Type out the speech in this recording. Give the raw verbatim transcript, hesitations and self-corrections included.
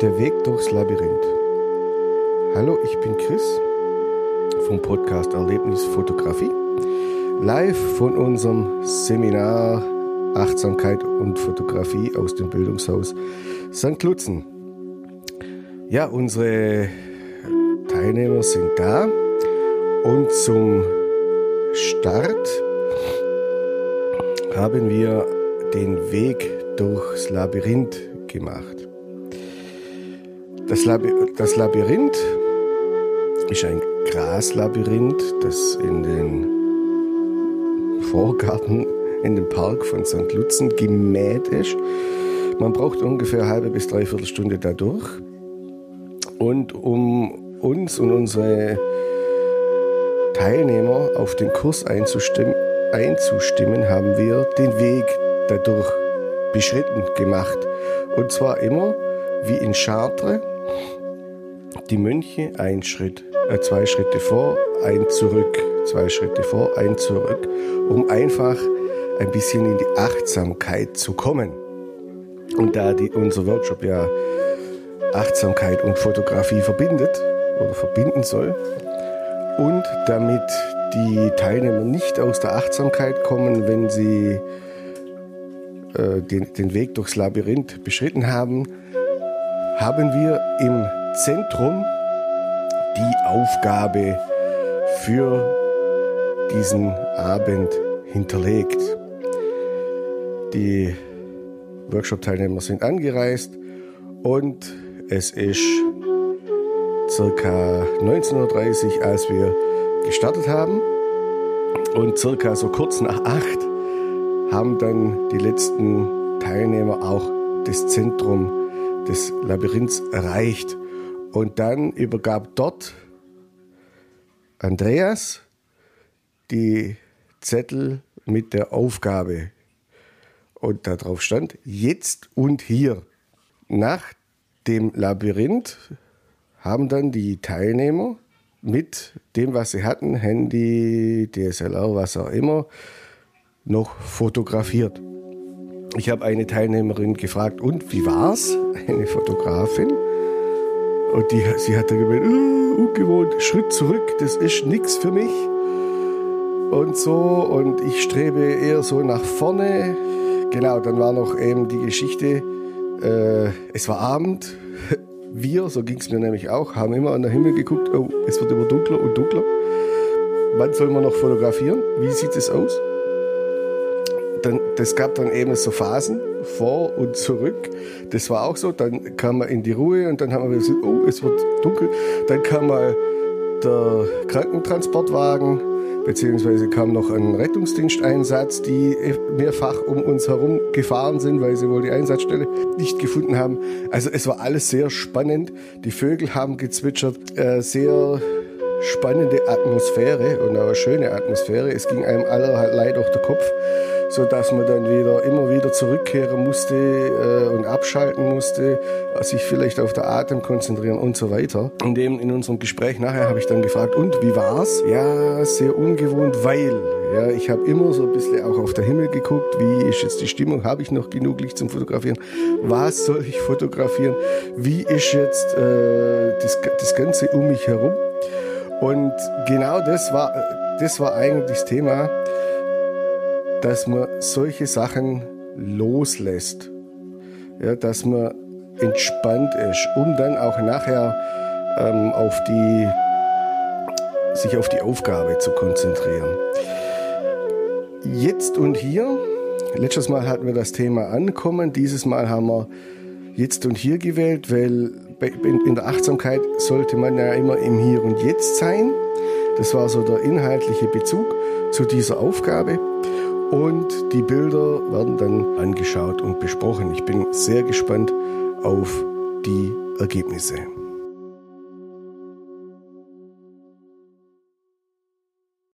Der Weg durchs Labyrinth. Hallo, ich bin Chris vom Podcast Erlebnisfotografie. Live von unserem Seminar Achtsamkeit und Fotografie aus dem Bildungshaus Sankt Lutzen. Ja, unsere Teilnehmer sind da und zum Start haben wir den Weg durchs Labyrinth gemacht. Das, Laby- das Labyrinth ist ein Graslabyrinth, das in den Vorgarten, in den Park von Sankt Lutzen gemäht ist. Man braucht ungefähr eine halbe bis dreiviertel Stunde dadurch. Und um uns und unsere Teilnehmer auf den Kurs einzustimmen, einzustimmen, haben wir den Weg dadurch beschritten gemacht. Und zwar immer wie in Chartres, die Mönche ein Schritt, äh, zwei Schritte vor, ein zurück, zwei Schritte vor, ein zurück, um einfach ein bisschen in die Achtsamkeit zu kommen. Und da die, unser Workshop ja Achtsamkeit und Fotografie verbindet oder verbinden soll und damit die Teilnehmer nicht aus der Achtsamkeit kommen, wenn sie äh, den, den Weg durchs Labyrinth beschritten haben, haben wir im Zentrum die Aufgabe für diesen Abend hinterlegt. Die Workshop-Teilnehmer sind angereist und es ist circa neunzehn Uhr dreißig, als wir gestartet haben, und circa so kurz nach acht haben dann die letzten Teilnehmer auch das Zentrum des Labyrinths erreicht. Und dann übergab dort Andreas die Zettel mit der Aufgabe. Und da drauf stand, jetzt und hier. Nach dem Labyrinth haben dann die Teilnehmer mit dem, was sie hatten, Handy, D S L R, was auch immer, noch fotografiert. Ich habe eine Teilnehmerin gefragt, und wie war's? Eine Fotografin. Und die, sie hat dann gemeint, uh, ungewohnt, Schritt zurück, das ist nichts für mich. Und so, und ich strebe eher so nach vorne. Genau, dann war noch eben die Geschichte, äh, es war Abend. Wir, so ging es mir nämlich auch, haben immer an den Himmel geguckt, oh, es wird immer dunkler und dunkler. Wann soll man noch fotografieren? Wie sieht es aus? Dann, das gab dann eben so Phasen, vor und zurück. Das war auch so. Dann kam man in die Ruhe und dann haben wir gesagt, oh, es wird dunkel. Dann kam mal der Krankentransportwagen, beziehungsweise kam noch ein Rettungsdiensteinsatz, die mehrfach um uns herum gefahren sind, weil sie wohl die Einsatzstelle nicht gefunden haben. Also es war alles sehr spannend. Die Vögel haben gezwitschert, äh, sehr spannende Atmosphäre und auch eine schöne Atmosphäre. Es ging einem allerlei durch den Kopf, so dass man dann wieder immer wieder zurückkehren musste äh, und abschalten musste, sich vielleicht auf den Atem konzentrieren und so weiter. Und eben in unserem Gespräch nachher habe ich dann gefragt, und wie war's? Ja, sehr ungewohnt, weil ja, ich habe immer so ein bisschen auch auf den Himmel geguckt, wie ist jetzt die Stimmung, habe ich noch genug Licht zum Fotografieren, was soll ich fotografieren, wie ist jetzt äh, das, das Ganze um mich herum. Und genau das war, das war eigentlich das Thema, dass man solche Sachen loslässt, ja, dass man entspannt ist, um dann auch nachher ähm, auf die, sich auf die Aufgabe zu konzentrieren. Jetzt und hier, letztes Mal hatten wir das Thema Ankommen, dieses Mal haben wir Jetzt und Hier gewählt, weil in der Achtsamkeit sollte man ja immer im Hier und Jetzt sein. Das war so der inhaltliche Bezug zu dieser Aufgabe. Und die Bilder werden dann angeschaut und besprochen. Ich bin sehr gespannt auf die Ergebnisse.